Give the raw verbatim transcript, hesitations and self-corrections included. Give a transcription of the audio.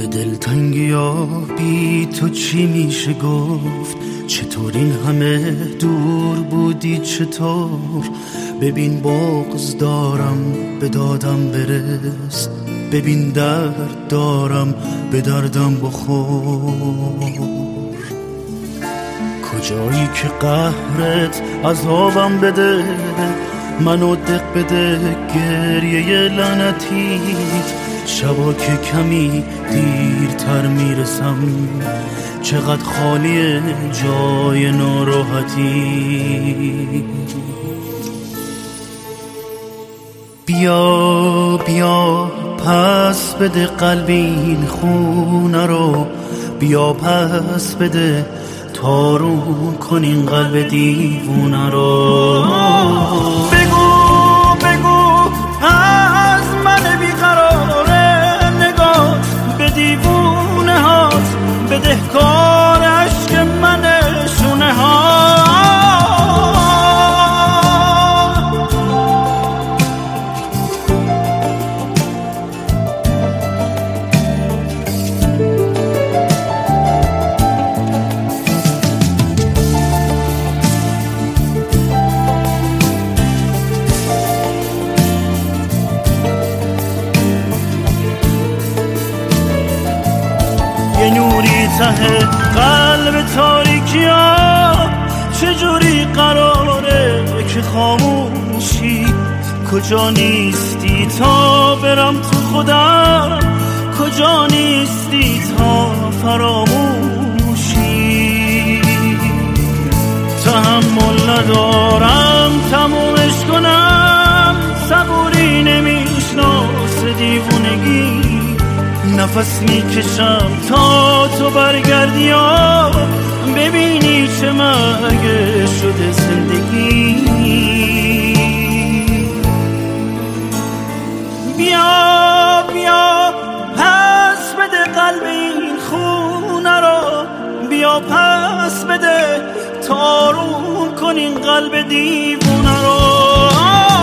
به دلتنگی ها بی تو چی میشه گفت؟ چطور این همه دور بودی چطور؟ ببین بغض دارم به دادم برس، ببین درد دارم به دردم بخور. کجایی که قهرت عذابم بده، منو دق بده گریه لعنتیت. شبا که کمی دیرتر میرسم، چقدر خالیه جای ناراحتی. بیا بیا پس بده قلب این خونه رو، بیا پس بده تارون کن این قلب دیوونه رو. بگو بگو از من بیقراره، نگاه به دیوونه هاست، بده کار عشق من شونه ها. یه نوری ته قلب تاریکی ها، چجوری قراره که خاموشی؟ کجا نیستی تا برم تو خودم، کجا نیستی تا فراموشی؟ تحمل ندارم تمومش کنم، صبوری نمیشناس دیوونگی. نفس میکشم تا تو برگردی یا ببینی چه مرگ شده زندگی. بیا بیا پس بده قلب این خونه رو، بیا پس بده تارون کن این قلب دیوونه رو.